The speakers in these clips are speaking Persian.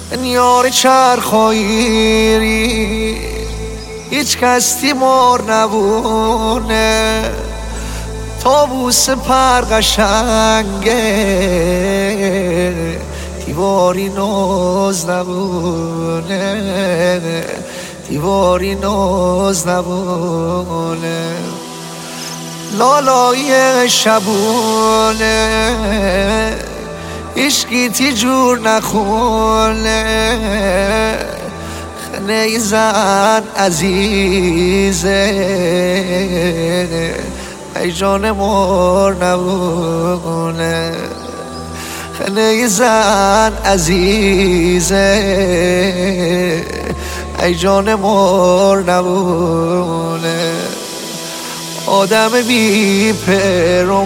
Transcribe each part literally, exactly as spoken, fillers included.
یار چرخاییری هیچ کس تیمار نبونه، تابوس پر قشنگه دیواری ناز نبونه، دیواری ناز نبونه. لالای شبونه عشقی تی جور نخونه، خنه زن عزیزه ای جان مر نبونه، خنه زن عزیزه ای جان مر نبونه. آدم بی پر و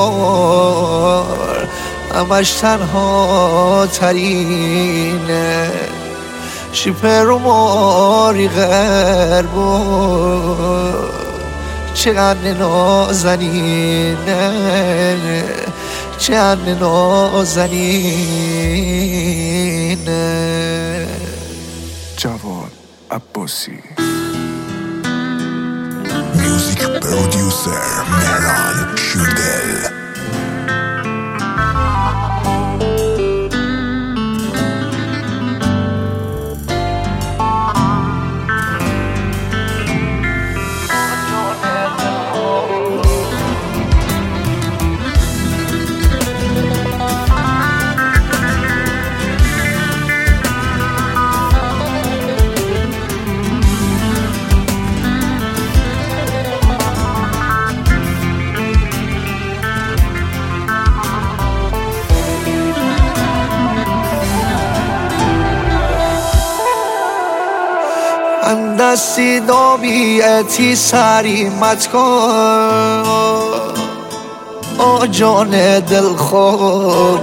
مار همش تنها ترینه، شی پر و ماری غیر بود چقدر نازنینه، چقدر نازنینه. جواد عباسی. میوزیک پرودیوسر مهران شودل. من دستی دابیتی سریمت کن آ جان دل خود،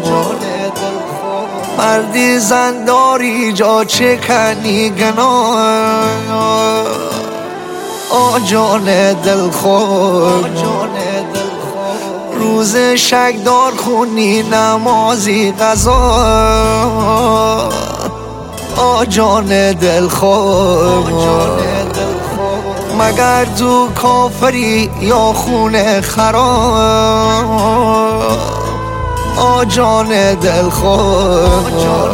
مردی زنداری جا چکنی گنا آ جان دل خود. روز شکدار خونی نمازی قضا آ جان دل خود. مگر تو کافری یا خونه خراب آ جان دل خود.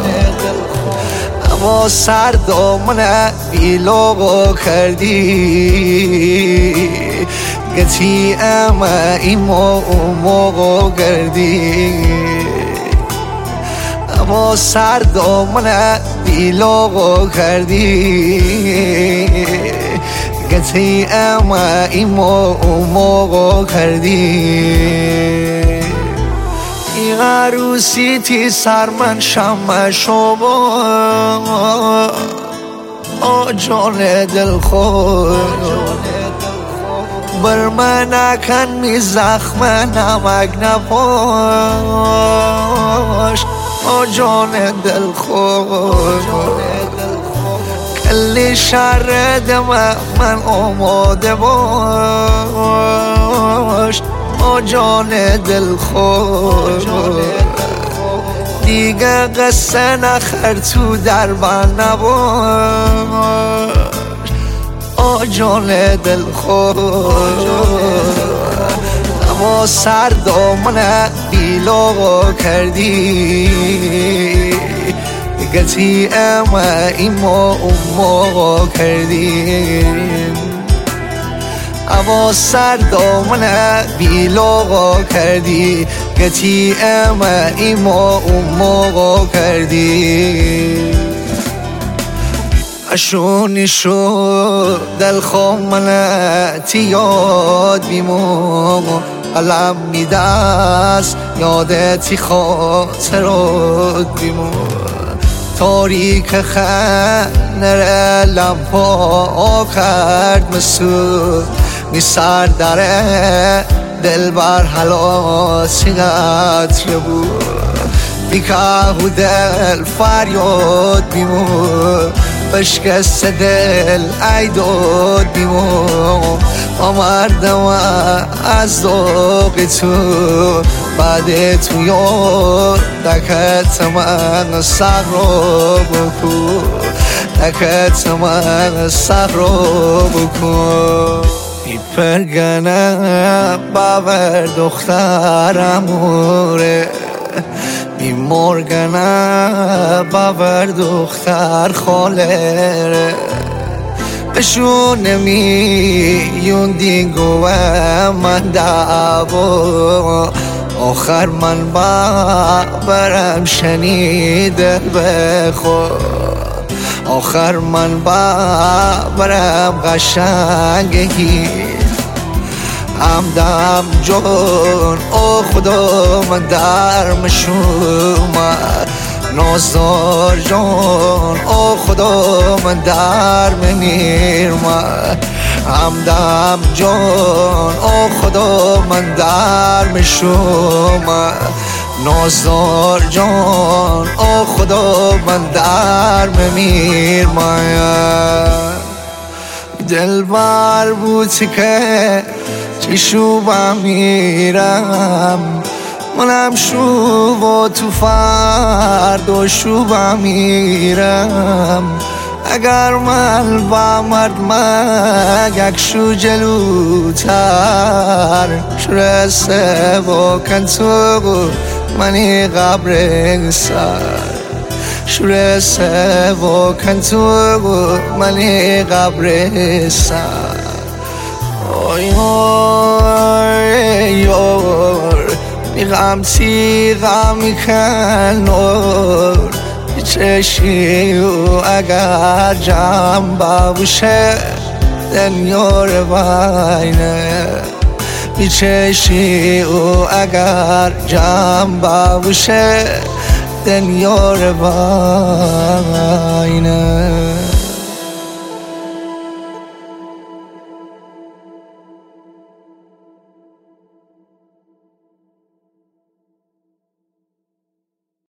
اما سر دامن بیلاغا کردی گتی اما ایما اوماغا کردی، اما سر دامن بیلاغا کردی گتی اما ایما اوماغا کردی. این عروسی تی سر من شمع شما آ جان دل خود. بر من اکن می زخم نمک نپاش آ جان دل خود. کلی شر دم من آماده باش آ جان دل خود. دیگه قصه نخر تو در من نباش آ جان دل خود. اما سر دامن بیلاغا کردی گتی اما ایما اوماغا کردی، اما سر دامن بیلاغا کردی گتی اما ایما اوماغا کردی. اشونی شد دل خامنتی یاد بیمو علم میدست یادتی خاطرات بیمو تاریک خنر لمپا کرد مسود می سر داره دل بر حلا سیغت بود بیکه دل فریاد بیمو بشکست دل ای داد بیمو آمردم از ذوق تو بعد تو یار دکت من سر رو بکن دکت من سر رو بکن میپرگنم باور دخترموره میمرگنم باور دختر خاله بشون نمیون دیگو من دعوا آخر من باورم شنیده بخور آخر من باورم قشنگی همدم جون او خدا من در مشومد نازدار جون او خدا من در منیرمد همدم جون او خدا من در مشومد نازدار جان او خدا من در ممیر ماید دل بر بود که چی شوبم میرم منم شوب و تو فرد و شوبم میرم اگر من با مرد مگک شو جلوتر شرسه و کنتو منی قبر سر شرسه و کنتو منی قبر سر آی آی یار میغم تیغم میکنور چشی و اگر جمع باشه دنیار بینه میچشی و اگر جمع باشه دنیار بینه